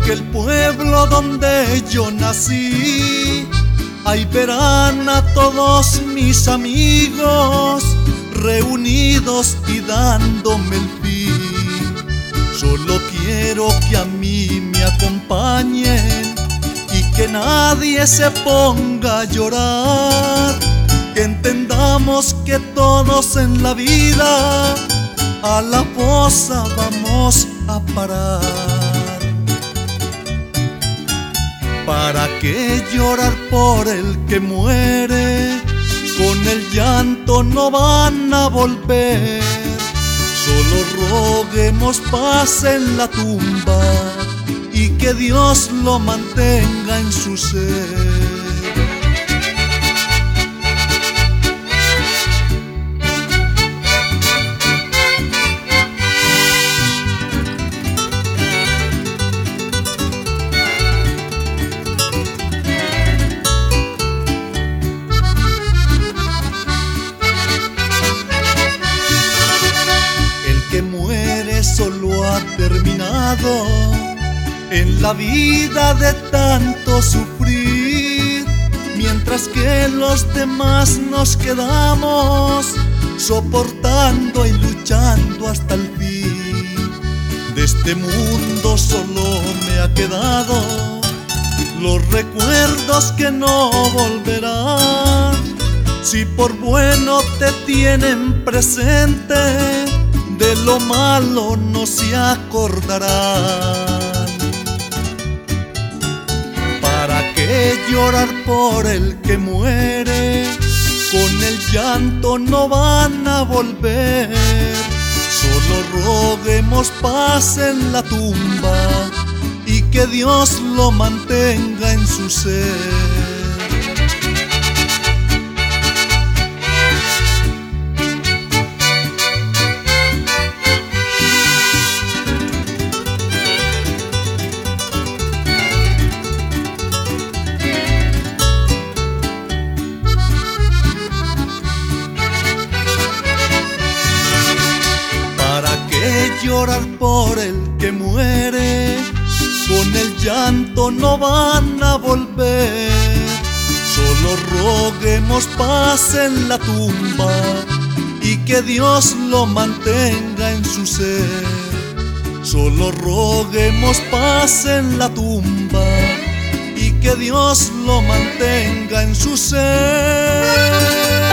que el pueblo donde yo nací, ahí verán a todos mis amigos reunidos y dándome el fin. Solo quiero que a mí me acompañen y que nadie se ponga a llorar, que entendamos que todos en la vida a la fosa vamos a parar. ¿Para qué llorar por el que muere? Con el llanto no van a volver. Solo roguemos paz en la tumba y que Dios lo mantenga en su ser. Que muere solo ha terminado en la vida de tanto sufrir, mientras que los demás nos quedamos soportando y luchando hasta el fin. De este mundo solo me ha quedado los recuerdos que no volverán. Si por bueno te tienen presente, de lo malo no se acordarán. ¿Para qué llorar por el que muere? Con el llanto no van a volver. Solo roguemos paz en la tumba y que Dios lo mantenga en su ser. Llorar por el que muere, con el llanto no van a volver. Solo roguemos paz en la tumba y que Dios lo mantenga en su ser. Solo roguemos paz en la tumba y que Dios lo mantenga en su ser.